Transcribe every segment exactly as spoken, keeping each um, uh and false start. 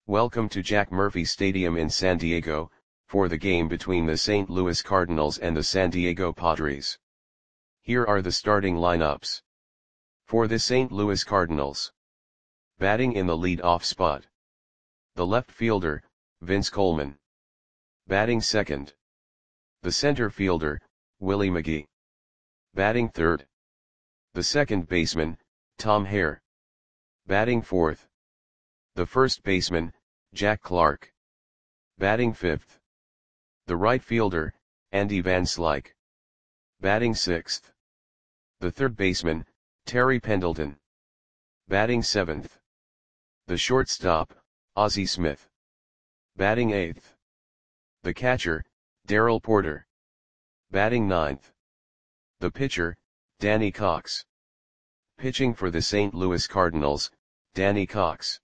Welcome to Jack Murphy Stadium in San Diego, for the game between the Saint Louis Cardinals and the San Diego Padres. Here are the starting lineups. For the Saint Louis Cardinals. Batting in the lead-off spot. The left fielder, Vince Coleman. Batting second. The center fielder, Willie McGee. Batting third. The second baseman, Tom Hare. Batting fourth. The first baseman, Jack Clark. Batting fifth. The right fielder, Andy Van Slyke. Batting sixth. The third baseman, Terry Pendleton. Batting seventh. The shortstop, Ozzie Smith. Batting eighth. The catcher, Darrell Porter. Batting ninth. The pitcher, Danny Cox. Pitching for the Saint Louis Cardinals, Danny Cox.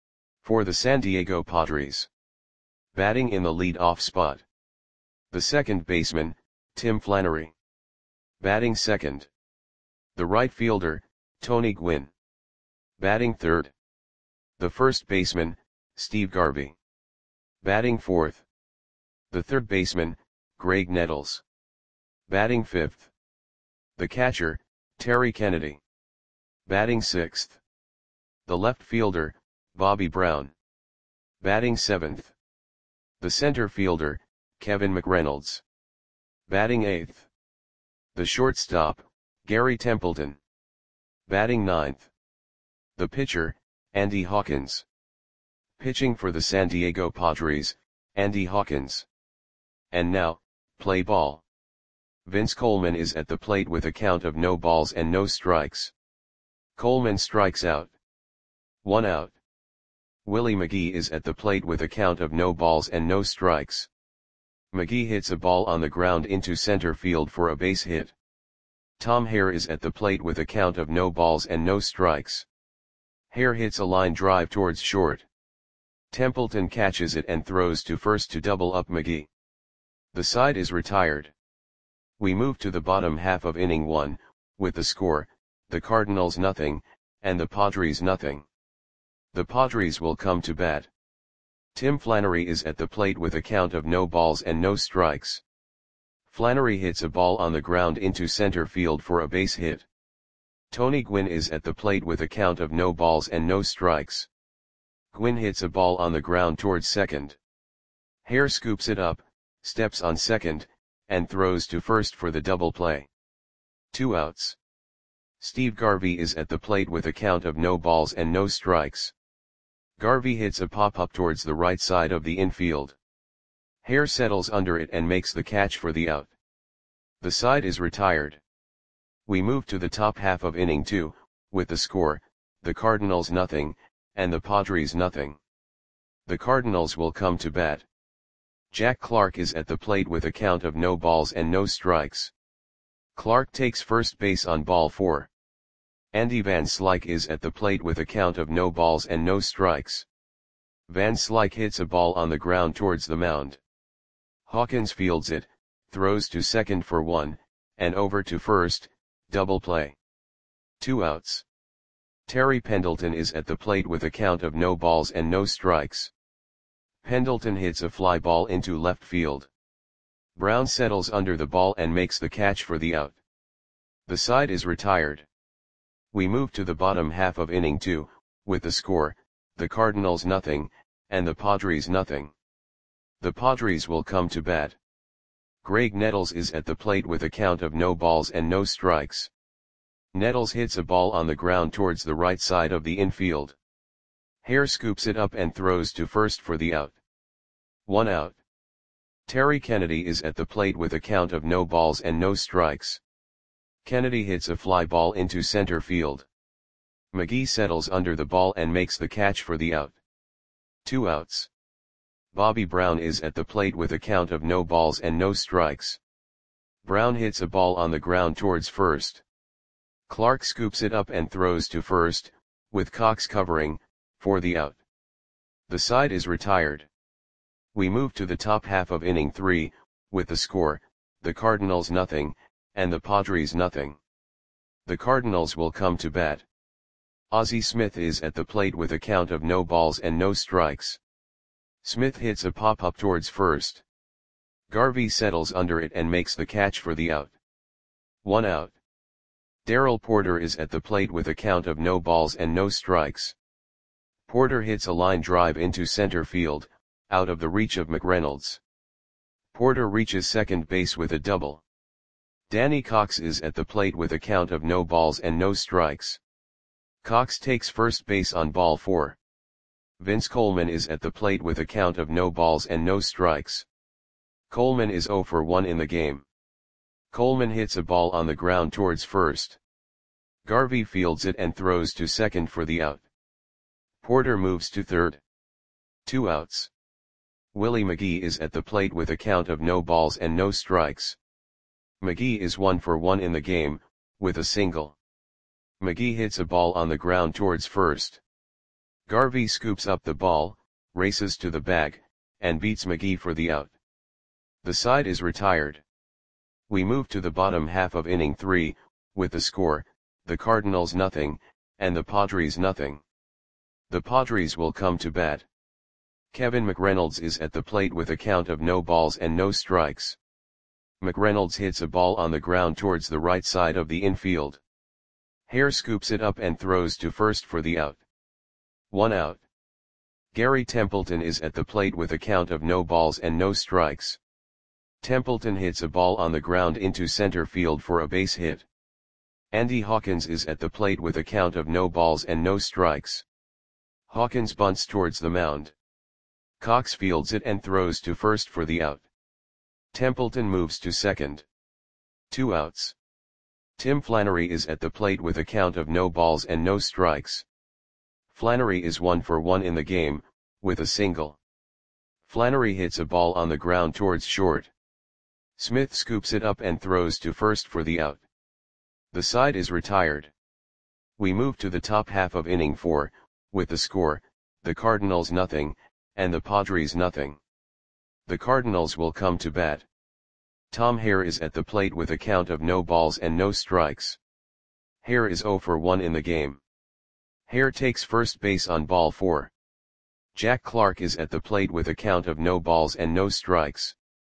For the San Diego Padres. Batting in the lead-off spot. The second baseman, Tim Flannery. Batting second. The right fielder, Tony Gwynn. Batting third. The first baseman, Steve Garvey. Batting fourth. The third baseman, Graig Nettles. Batting fifth. The catcher, Terry Kennedy. Batting sixth. The left fielder, Bobby Brown. Batting seventh. The center fielder, Kevin McReynolds. Batting eighth. The shortstop, Gary Templeton. Batting ninth. The pitcher, Andy Hawkins. Pitching for the San Diego Padres, Andy Hawkins. And now, play ball. Vince Coleman is at the plate with a count of no balls and no strikes. Coleman strikes out. One out. Willie McGee is at the plate with a count of no balls and no strikes. McGee hits a ball on the ground into center field for a base hit. Tom Hare is at the plate with a count of no balls and no strikes. Hare hits a line drive towards short. Templeton catches it and throws to first to double up McGee. The side is retired. We move to the bottom half of inning one, with the score, the Cardinals nothing, and the Padres nothing. The Padres will come to bat. Tim Flannery is at the plate with a count of no balls and no strikes. Flannery hits a ball on the ground into center field for a base hit. Tony Gwynn is at the plate with a count of no balls and no strikes. Gwynn hits a ball on the ground towards second. Hare scoops it up, steps on second, and throws to first for the double play. Two outs. Steve Garvey is at the plate with a count of no balls and no strikes. Garvey hits a pop-up towards the right side of the infield. Hare settles under it and makes the catch for the out. The side is retired. We move to the top half of inning two, with the score, the Cardinals nothing, and the Padres nothing. The Cardinals will come to bat. Jack Clark is at the plate with a count of no balls and no strikes. Clark takes first base on ball four. Andy Van Slyke is at the plate with a count of no balls and no strikes. Van Slyke hits a ball on the ground towards the mound. Hawkins fields it, throws to second for one, and over to first, double play. Two outs. Terry Pendleton is at the plate with a count of no balls and no strikes. Pendleton hits a fly ball into left field. Brown settles under the ball and makes the catch for the out. The side is retired. We move to the bottom half of inning two, with the score, the Cardinals nothing, and the Padres nothing. The Padres will come to bat. Graig Nettles is at the plate with a count of no balls and no strikes. Nettles hits a ball on the ground towards the right side of the infield. Hare scoops it up and throws to first for the out. One out. Terry Kennedy is at the plate with a count of no balls and no strikes. Kennedy hits a fly ball into center field. McGee settles under the ball and makes the catch for the out. Two outs. Bobby Brown is at the plate with a count of no balls and no strikes. Brown hits a ball on the ground towards first. Clark scoops it up and throws to first, with Cox covering, for the out. The side is retired. We move to the top half of inning three, with the score, the Cardinals nothing, and the Padres nothing. The Cardinals will come to bat. Ozzie Smith is at the plate with a count of no balls and no strikes. Smith hits a pop-up towards first. Garvey settles under it and makes the catch for the out. One out. Darrell Porter is at the plate with a count of no balls and no strikes. Porter hits a line drive into center field, out of the reach of McReynolds. Porter reaches second base with a double. Danny Cox is at the plate with a count of no balls and no strikes. Cox takes first base on ball four. Vince Coleman is at the plate with a count of no balls and no strikes. Coleman is zero for one in the game. Coleman hits a ball on the ground towards first. Garvey fields it and throws to second for the out. Porter moves to third. Two outs. Willie McGee is at the plate with a count of no balls and no strikes. McGee is one for one in the game, with a single. McGee hits a ball on the ground towards first. Garvey scoops up the ball, races to the bag, and beats McGee for the out. The side is retired. We move to the bottom half of inning three, with the score, the Cardinals nothing, and the Padres nothing. The Padres will come to bat. Kevin McReynolds is at the plate with a count of no balls and no strikes. McReynolds hits a ball on the ground towards the right side of the infield. Hare scoops it up and throws to first for the out. One out. Gary Templeton is at the plate with a count of no balls and no strikes. Templeton hits a ball on the ground into center field for a base hit. Andy Hawkins is at the plate with a count of no balls and no strikes. Hawkins bunts towards the mound. Cox fields it and throws to first for the out. Templeton moves to second. Two outs. Tim Flannery is at the plate with a count of no balls and no strikes. Flannery is one for one in the game, with a single. Flannery hits a ball on the ground towards short. Smith scoops it up and throws to first for the out. The side is retired. We move to the top half of inning four, with the score, the Cardinals nothing, and the Padres nothing. The Cardinals will come to bat. Tom Hare is at the plate with a count of no balls and no strikes. Hare is zero for one in the game. Hare takes first base on ball four. Jack Clark is at the plate with a count of no balls and no strikes.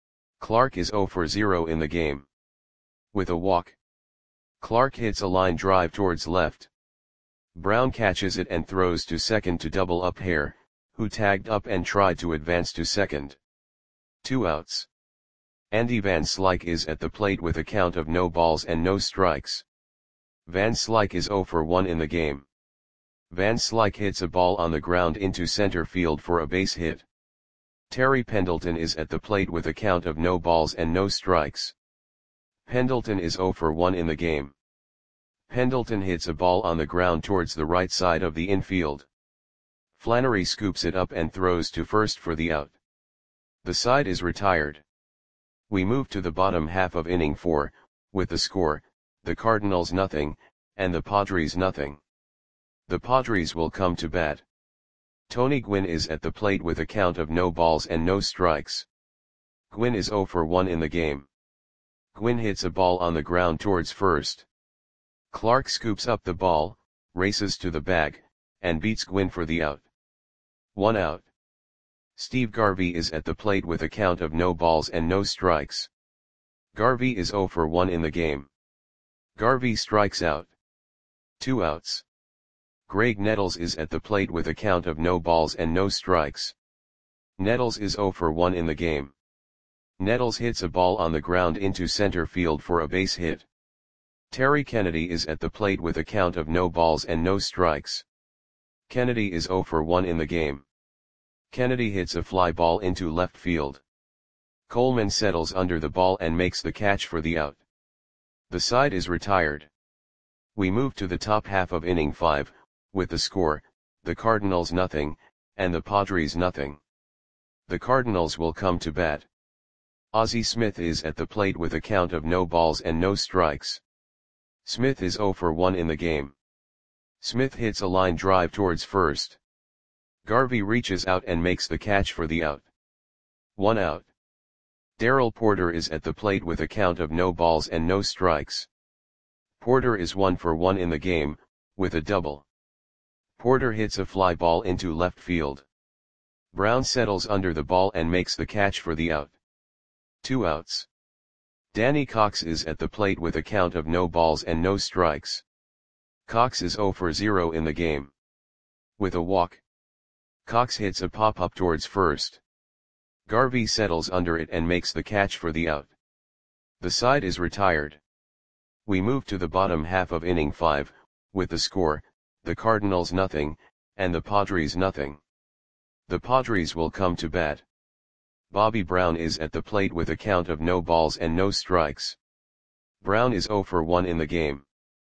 Clark is zero for zero in the game. With a walk, Clark hits a line drive towards left. Brown catches it and throws to second to double up Hare, who tagged up and tried to advance to second. Two outs. Andy Van Slyke is at the plate with a count of no balls and no strikes. Van Slyke is zero for one in the game. Van Slyke hits a ball on the ground into center field for a base hit. Terry Pendleton is at the plate with a count of no balls and no strikes. Pendleton is zero for one in the game. Pendleton hits a ball on the ground towards the right side of the infield. Flannery scoops it up and throws to first for the out. The side is retired. We move to the bottom half of inning four, with the score, the Cardinals nothing, and the Padres nothing. The Padres will come to bat. Tony Gwynn is at the plate with a count of no balls and no strikes. Gwynn is zero for one in the game. Gwynn hits a ball on the ground towards first. Clark scoops up the ball, races to the bag, and beats Gwynn for the out. One out. Steve Garvey is at the plate with a count of no balls and no strikes. Garvey is zero for one in the game. Garvey strikes out. Two outs. Greg Nettles is at the plate with a count of no balls and no strikes. Nettles is zero for one in the game. Nettles hits a ball on the ground into center field for a base hit. Terry Kennedy is at the plate with a count of no balls and no strikes. Kennedy is zero for one in the game. Kennedy hits a fly ball into left field. Coleman settles under the ball and makes the catch for the out. The side is retired. We move to the top half of inning five, with the score, the Cardinals nothing, and the Padres nothing. The Cardinals will come to bat. Ozzie Smith is at the plate with a count of no balls and no strikes. Smith is zero for one in the game. Smith hits a line drive towards first. Garvey reaches out and makes the catch for the out. One out. Darrell Porter is at the plate with a count of no balls and no strikes. Porter is one for one in the game, with a double. Porter hits a fly ball into left field. Brown settles under the ball and makes the catch for the out. Two outs. Danny Cox is at the plate with a count of no balls and no strikes. Cox is zero for zero in the game. With a walk, Cox hits a pop-up towards first. Garvey settles under it and makes the catch for the out. The side is retired. We move to the bottom half of inning five, with the score, the Cardinals nothing, and the Padres nothing. The Padres will come to bat. Bobby Brown is at the plate with a count of no balls and no strikes. Brown is zero for one in the game.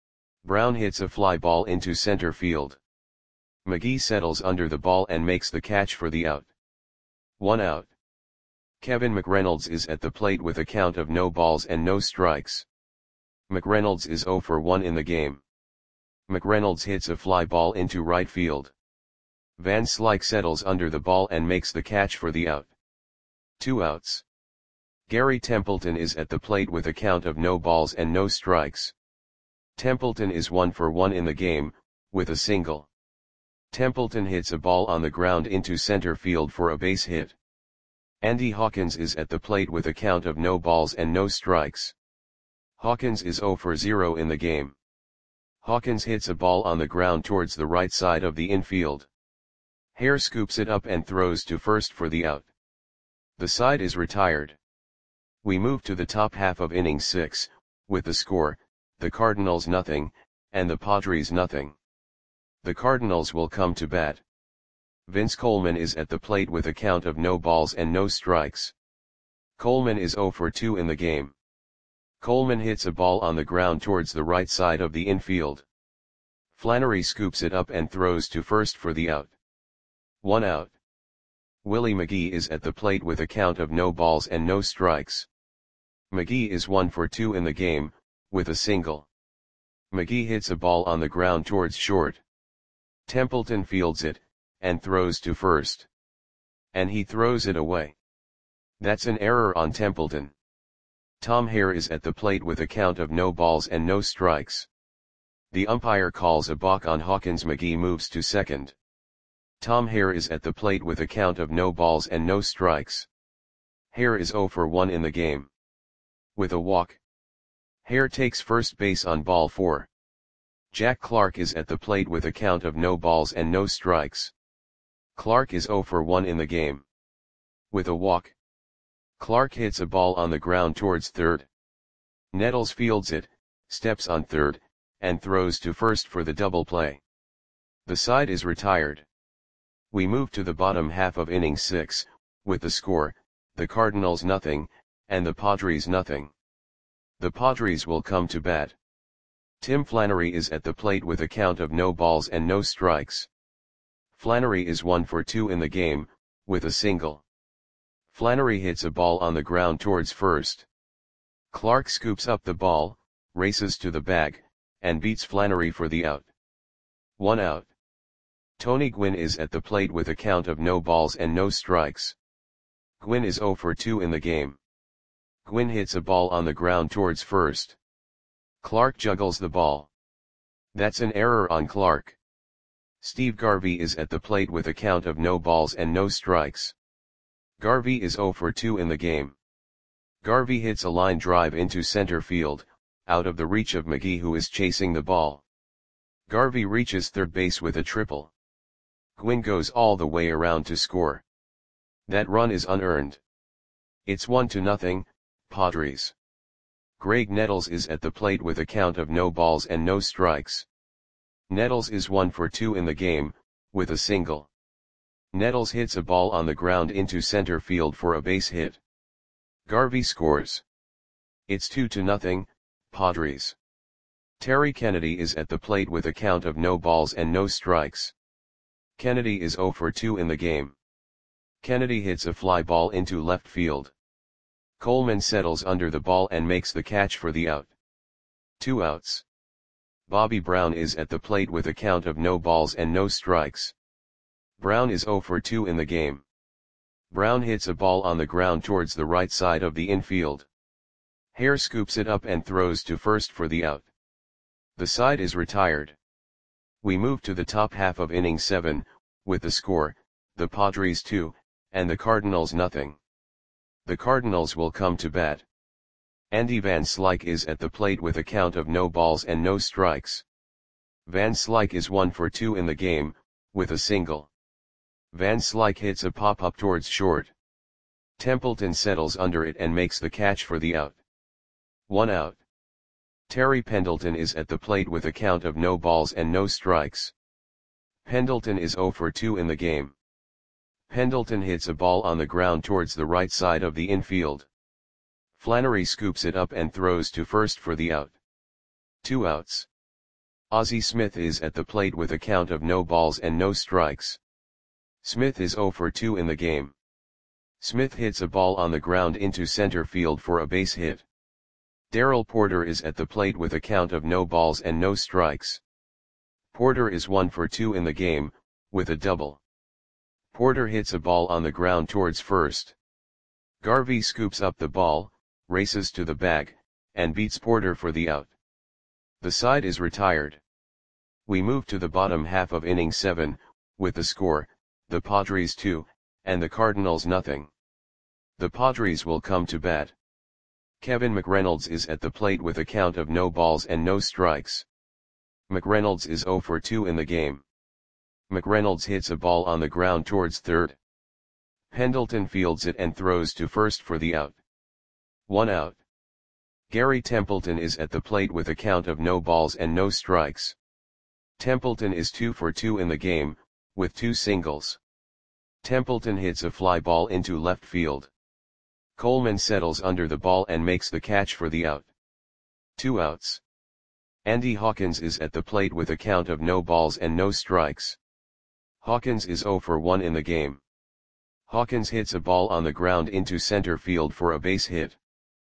Brown hits a fly ball into center field. McGee settles under the ball and makes the catch for the out. One out. Kevin McReynolds is at the plate with a count of no balls and no strikes. McReynolds is zero for one in the game. McReynolds hits a fly ball into right field. Van Slyke settles under the ball and makes the catch for the out. Two outs. Gary Templeton is at the plate with a count of no balls and no strikes. Templeton is one for one in the game, with a single. Templeton hits a ball on the ground into center field for a base hit. Andy Hawkins is at the plate with a count of no balls and no strikes. Hawkins is zero for zero in the game. Hawkins hits a ball on the ground towards the right side of the infield. Hare scoops it up and throws to first for the out. The side is retired. We move to the top half of inning six, with the score, the Cardinals nothing, and the Padres nothing. The Cardinals will come to bat. Vince Coleman is at the plate with a count of no balls and no strikes. Coleman is zero for two in the game. Coleman hits a ball on the ground towards the right side of the infield. Flannery scoops it up and throws to first for the out. One out. Willie McGee is at the plate with a count of no balls and no strikes. McGee is one for two in the game, with a single. McGee hits a ball on the ground towards short. Templeton fields it, and throws to first. And he throws it away. That's an error on Templeton. Tom Hare is at the plate with a count of no balls and no strikes. The umpire calls a balk on Hawkins. McGee moves to second. Tom Hare is at the plate with a count of no balls and no strikes. Hare is zero for one in the game. With a walk, Hare takes first base on ball four. Jack Clark is at the plate with a count of no balls and no strikes. Clark is zero for one in the game. With a walk, Clark hits a ball on the ground towards third. Nettles fields it, steps on third, and throws to first for the double play. The side is retired. We move to the bottom half of inning six, with the score, the Cardinals nothing, and the Padres nothing. The Padres will come to bat. Tim Flannery is at the plate with a count of no balls and no strikes. Flannery is one for two in the game, with a single. Flannery hits a ball on the ground towards first. Clark scoops up the ball, races to the bag, and beats Flannery for the out. One out. Tony Gwynn is at the plate with a count of no balls and no strikes. Gwynn is zero for two in the game. Gwynn hits a ball on the ground towards first. Clark juggles the ball. That's an error on Clark. Steve Garvey is at the plate with a count of no balls and no strikes. Garvey is zero for two in the game. Garvey hits a line drive into center field, out of the reach of McGee, who is chasing the ball. Garvey reaches third base with a triple. Gwynn goes all the way around to score. That run is unearned. It's one to nothing, Padres. Greg Nettles is at the plate with a count of no balls and no strikes. Nettles is one for two in the game, with a single. Nettles hits a ball on the ground into center field for a base hit. Garvey scores. It's two to nothing, Padres. Terry Kennedy is at the plate with a count of no balls and no strikes. Kennedy is zero for two in the game. Kennedy hits a fly ball into left field. Coleman settles under the ball and makes the catch for the out. Two outs. Bobby Brown is at the plate with a count of no balls and no strikes. Brown is zero for two in the game. Brown hits a ball on the ground towards the right side of the infield. Hare scoops it up and throws to first for the out. The side is retired. We move to the top half of inning seven, with the score, the Padres two, and the Cardinals nothing. The Cardinals will come to bat. Andy Van Slyke is at the plate with a count of no balls and no strikes. Van Slyke is one for two in the game, with a single. Van Slyke hits a pop-up towards short. Templeton settles under it and makes the catch for the out. One out. Terry Pendleton is at the plate with a count of no balls and no strikes. Pendleton is zero for two in the game. Pendleton hits a ball on the ground towards the right side of the infield. Flannery scoops it up and throws to first for the out. Two outs. Ozzie Smith is at the plate with a count of no balls and no strikes. Smith is zero for two in the game. Smith hits a ball on the ground into center field for a base hit. Darrell Porter is at the plate with a count of no balls and no strikes. Porter is one for two in the game, with a double. Porter hits a ball on the ground towards first. Garvey scoops up the ball, races to the bag, and beats Porter for the out. The side is retired. We move to the bottom half of inning seven, with the score, the Padres two, and the Cardinals nothing. The Padres will come to bat. Kevin McReynolds is at the plate with a count of no balls and no strikes. McReynolds is zero for two in the game. McReynolds hits a ball on the ground towards third. Pendleton fields it and throws to first for the out. One out. Gary Templeton is at the plate with a count of no balls and no strikes. Templeton is two for two in the game, with two singles. Templeton hits a fly ball into left field. Coleman settles under the ball and makes the catch for the out. Two outs. Andy Hawkins is at the plate with a count of no balls and no strikes. Hawkins is zero for one in the game. Hawkins hits a ball on the ground into center field for a base hit.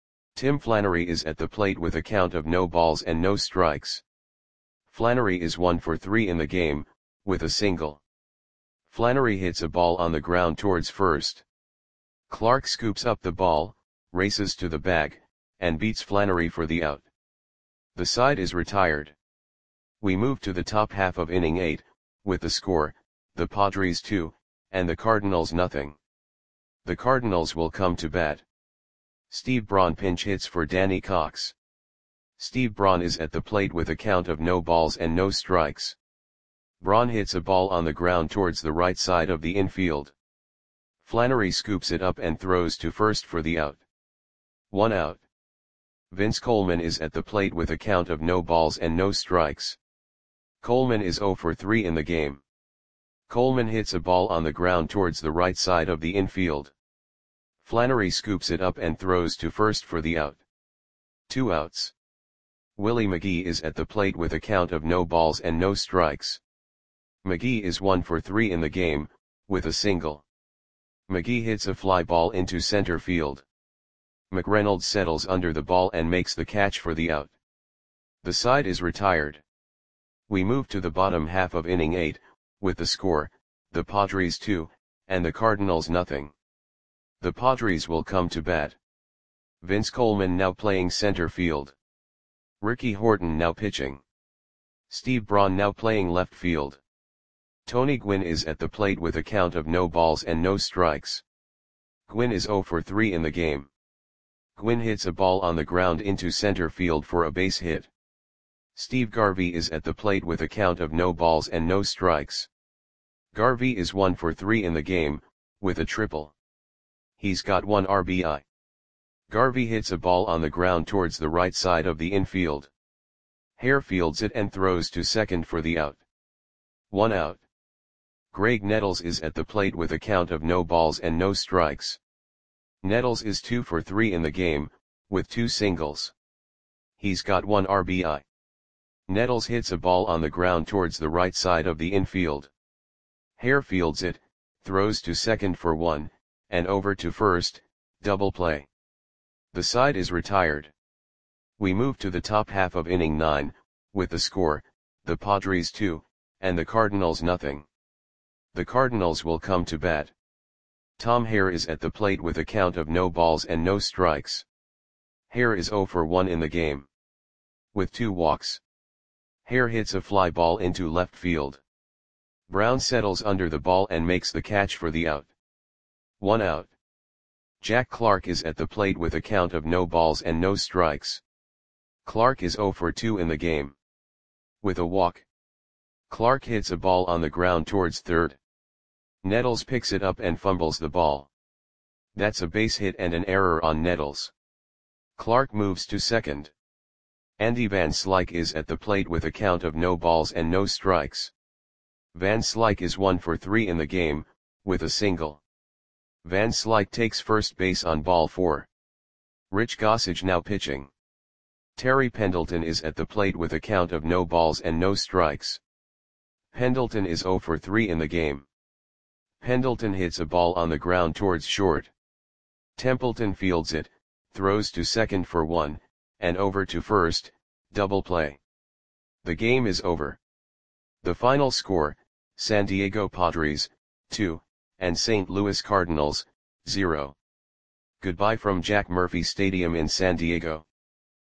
Tim Flannery is at the plate with a count of no balls and no strikes. Flannery is one for three in the game, with a single. Flannery hits a ball on the ground towards first. Clark scoops up the ball, races to the bag, and beats Flannery for the out. The side is retired. We move to the top half of inning eight, with the score, the Padres two, and the Cardinals nothing. The Cardinals will come to bat. Steve Braun pinch hits for Danny Cox. Steve Braun is at the plate with a count of no balls and no strikes. Braun hits a ball on the ground towards the right side of the infield. Flannery scoops it up and throws to first for the out. One out. Vince Coleman is at the plate with a count of no balls and no strikes. Coleman is zero for three in the game. Coleman hits a ball on the ground towards the right side of the infield. Flannery scoops it up and throws to first for the out. Two outs. Willie McGee is at the plate with a count of no balls and no strikes. McGee is one for three in the game, with a single. McGee hits a fly ball into center field. McReynolds settles under the ball and makes the catch for the out. The side is retired. We move to the bottom half of inning eight, with the score, the Padres two, and the Cardinals nothing. The Padres will come to bat. Vince Coleman now playing center field. Ricky Horton now pitching. Steve Braun now playing left field. Tony Gwynn is at the plate with a count of no balls and no strikes. Gwynn is zero for three in the game. Gwynn hits a ball on the ground into center field for a base hit. Steve Garvey is at the plate with a count of no balls and no strikes. Garvey is one for three in the game, with a triple. He's got one R B I. Garvey hits a ball on the ground towards the right side of the infield. Hare fields it and throws to second for the out. One out. Greg Nettles is at the plate with a count of no balls and no strikes. Nettles is two for three in the game, with two singles. He's got one R B I. Nettles hits a ball on the ground towards the right side of the infield. Hare fields it, throws to second for one, and over to first, double play. The side is retired. We move to the top half of inning nine, with the score, the Padres two, and the Cardinals nothing. The Cardinals will come to bat. Tom Hare is at the plate with a count of no balls and no strikes. Hare is zero for one in the game. With two walks. Hare hits a fly ball into left field. Brown settles under the ball and makes the catch for the out. One out. Jack Clark is at the plate with a count of no balls and no strikes. Clark is zero for two in the game. With a walk, Clark hits a ball on the ground towards third. Nettles picks it up and fumbles the ball. That's a base hit and an error on Nettles. Clark moves to second. Andy Van Slyke is at the plate with a count of no balls and no strikes. Van Slyke is one for three in the game, with a single. Van Slyke takes first base on ball four. Rich Gossage now pitching. Terry Pendleton is at the plate with a count of no balls and no strikes. Pendleton is zero for three in the game. Pendleton hits a ball on the ground towards short. Templeton fields it, throws to second for one, and over to first, double play. The game is over. The final score, San Diego Padres, two, and Saint Louis Cardinals, zero. Goodbye from Jack Murphy Stadium in San Diego.